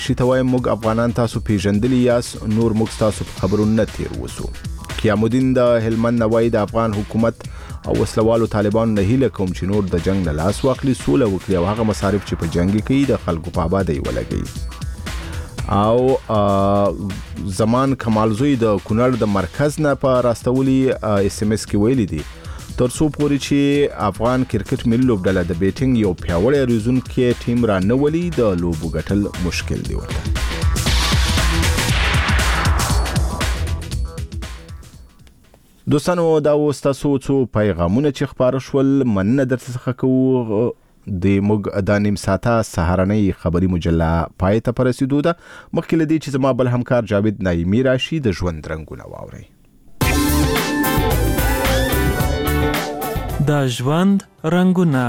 شیتوای موږ افغانان تاسو پیژندلی یاس نور موږ تاسو خبرونه تیر وسو. قیامالدین د هلمند نوای د افغان حکومت او وسلوالو طالبان نه هیله کوم چې نور د جنگ نه لاس واخلي، سوله وکړي او هغه مصارف چې په جنگ کې د خلکو په آبادی ولګي. او زمان کمالزوی د کونړ د مرکز نه په راستولي SMS کې ویلي دي ترڅو پورې چې افغان کرکټ ملي لوبډله د بیټینګ یو پیاوړی روزونکی ټیم را نه ولي د لوبو ګټل مشکل دی ورته. دوستانو دا وستاسو څو پیغامونه چې خبر شول مننه درته څخه کوو. د موږ د نیم ساعته سهارنۍ خبري مجله پای ته رسیدو ده. مخکې له دې چې زما بل همکار جاوید نایمی راشي د ژوند رنګونه واوري. د ژوند رنګونه.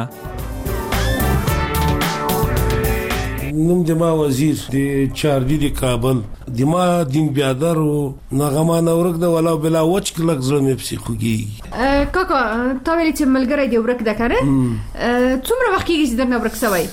نوم دما وزیر د چاردی د کابل دما دین بیادر او نغما نورک د ولا بلا وچ کلک زړه مې پسې خوږي. کاکا تا ویل چې ملګری دی ورک د کړه څومره وخت کېږي چې درنه ورک سوی؟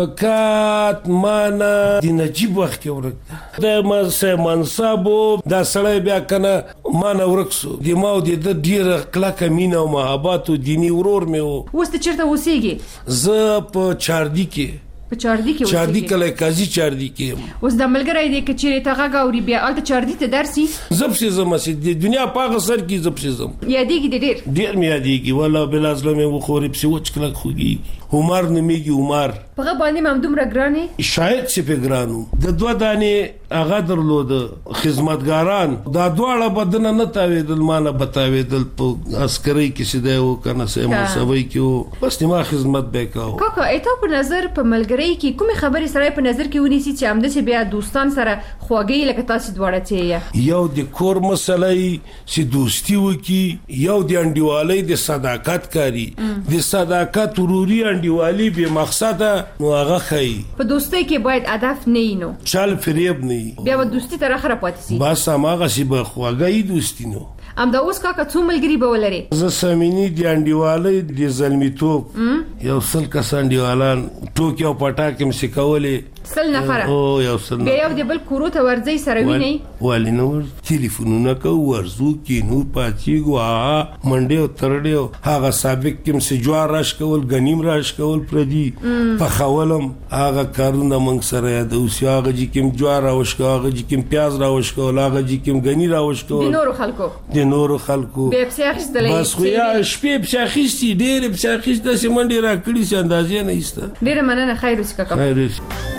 پکات مانا د نجیب وخت کې ورک د مرسه منصبو دا سړی بیا کنه مانا ورکسو د ماو د ډیر کلک مینا او محبت او دینی ورور مې وو. وست چیرته اوسېږي؟ زه په چاردی کې چاردی کله قاضي چاردی کې اوس د ملګری دی چې چیرې ته غاوري بیا الته چاردی ته درسي زبسي زمسي د دنیا پاغه سر کې زبسي زم یادېږي ډیر مې یادېږي ولا بل ازلمه و خوري پسې وچ کله خوږي عمر نمیږي عمر په باندې ممدوم راګراني شاید چې په ګرانو د دوه دانې هغه درلود خدمتګاران دا دواړه بدن نه تاویدل مانه بتاویدل په عسکري کې سیده و کنه سم سوي کې بس ما خدمت وکاو. کاکا ایته په نظر په ملګری کې کومه خبرې سره په نظر کې ونیسي چې امده چې بیا دوستان سره خواږی لکه تاسو دواړه چې یو د کور مسلې چې دوستي وکي یو د انډیوالۍ د صداقت کاری د صداقت وروري انډیوالي به مقصد نو هغه خی په دوستۍ کې باید هدف نه وي نو چل فریب نه بیا و دوستي تر اخره پاتې سي بس هغه شی به خواږی دوستي نو ام دا اوس کاکا څو ملګری به ولري؟ زه سمینی دی انډیوالۍ د زلمیتوب یو سل کسان دیوالان ټوکیو پټاکم سکولې سل نفره او یو سل بیا یو د بل کورو ته ورځي سره ویني والی نو ټلیفونونه کو ورزو کې نو پاتېګو منډه او ترډه هغه سابق کوم سي جوار راش کول غنیم راش کول پردي په خولم هغه کارونه منګ سره د اوس هغه چې کوم جوار راوش کو هغه چې کوم پیاز راوش کو هغه چې کوم غنی راوش کو د نورو خلکو به پساخستلې بس خو یا شپې پساخستي ډېر پساخست د سیمنډي را کړی چې اندازې نه ایسته ډېر مننه خیر وسکه خیر